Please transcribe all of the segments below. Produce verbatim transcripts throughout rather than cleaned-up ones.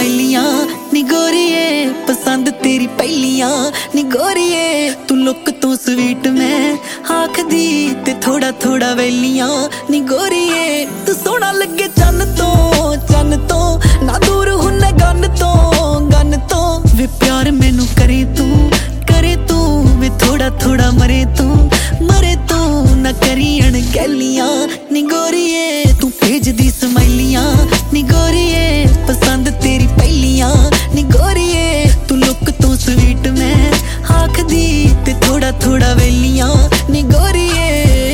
ਸਮੈਲੀਆਂ ਨੀ ਗੋਰੀਏ ਪਸੰਦ ਤੇਰੀ ਪਹਿਲੀਆਂ ਨੀ ਗੋਰੀਏ ਤੂੰ ਲੁੱਕ ਤੂੰ ਸਵੀਟ ਮੈਂ ਆਖਦੀ ਤੇ ਥੋੜਾ ਥੋੜਾ ਵੈਲੀਆਂ ਨੀ ਗੋਰੀਏ ਤੂੰ ਸੋਹਣਾ ਲੱਗੇ ਚੰਨ ਤੋਂ ਚੰਨ ਤੋਂ ਨਾ ਦੂਰ ਹੁੰਨੇ ਗੰਨ ਤੋਂ ਗੰਨ ਤੋਂ ਵੇ ਪਿਆਰ ਮੈਨੂੰ ਕਰੇ ਤੂੰ ਕਰੇ ਤੂੰ ਵੇ ਥੋੜਾ ਥੋੜਾ ਮਰੇ ਤੂੰ ਮਰੇ ਤੂੰ ਨਾ ਕਰੀ ਅਣਗਹਿਲੀਆਂ ਨੀ ਗੋਰੀਏ ਤੂੰ ਭੇਜਦੀ ਸਮੈਲੀਆਂ ਨੀ ਗੋਰੀਏ ਪਸੰਦ ਤੇਰੀ ਪਹਿਲੀਆਂ ਨੀ ਗੋਰੀਏ ਤੂੰ ਲੁੱਕ ਤੂੰ ਸਵੀਟ ਮੈਂ ਆਖਦੀ ਤੇ ਥੋੜਾ ਥੋੜਾ ਵੈਲੀਆਂ ਨੀ ਗੋਰੀਏ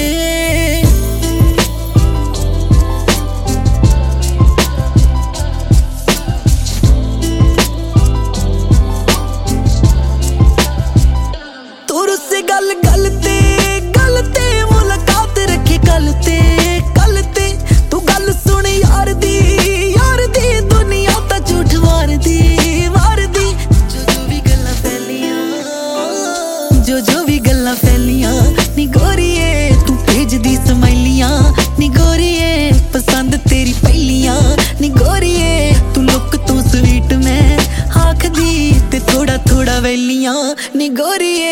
ਗੱਲ ਗੱਲ ਤੇ ਗੱਲ ਤੇ ਮੁਲਾਕਾਤ ਰੱਖੇ ਗੱਲ ਤੇ ਗੱਲ ਤੇ ਤੂੰ ਗੱਲ ਸੁਣ ਯਾਰ ਦੀ ਯਾਰ ਦੀ ਦੁਨੀਆ ਤਾਂ ਝੂਠ ਮਾਰਦੀ ਮਾਰਦੀ ਜੋ ਜੋ ਵੀ ਗੱਲਾਂ ਫੈਲੀਆਂ ਜੋ ਜੋ ਵੀ ਗੱਲਾਂ ਫੈਲੀਆਂ ਨੀ ਗੋਰੀਏ ਤੂੰ ਭੇਜਦੀ ਸਮੈਲੀਆਂ ਨੀ ਗੋਰੀਏ ਪਸੰਦ ਤੇਰੀ ਪਹਿਲੀਆਂ ਨੀ ਗੋਰੀਏ ਤੂੰ ਲੁੱਕ ਤੂੰ ਸਵੀਟ ਮੈਂ ਆਖਦੀ ਤੇ ਥੋੜਾ ਥੋੜਾ ਵੈਲੀਆਂ ਨੀ ਗੋਰੀਏ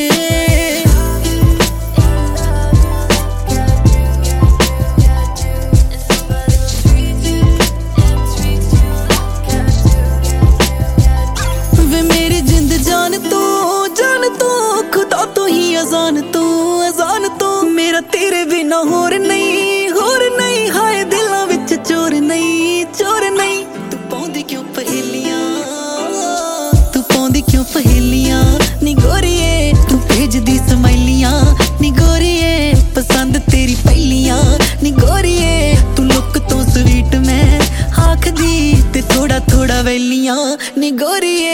तेरे बिना होर नहीं होर नहीं हाय दिलों विच चोर नहीं चोर नहीं तू पाउंदी क्यों पहेलियां तू पाउंदी क्यों पहेलियां नी गोरीए तू भेजदी समैलियां नी गोरीए पसंद तेरी पहिलियां नी गोरीए तू लुक तू स्वीट मैं आखदी ते थोड़ा थोड़ा वैलियां नी गोरीए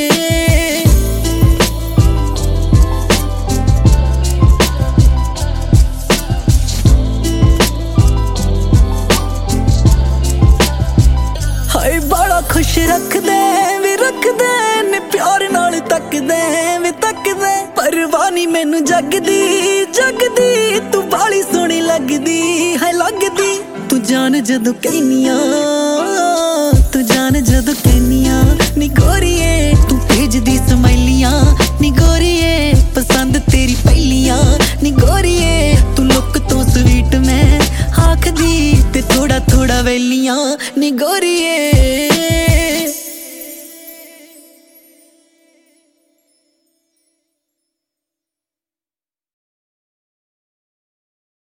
खुश रख दे वे रख दे ने प्यार नाल तक दे वे तक दे परवानी मैनू जगदी जगदी तू बाली सोहनी लगदी है लगदी तू जान जदों कहनिया तू जान जदों कहनिया नी गोरीए तू भेजदी समैलियां नी गोरीए पसंद तेरी पहिलियां नी गोरीए तू लुक तू स्वीट मैं आखदी ते थोड़ा थोड़ा वैलियां नी गोरी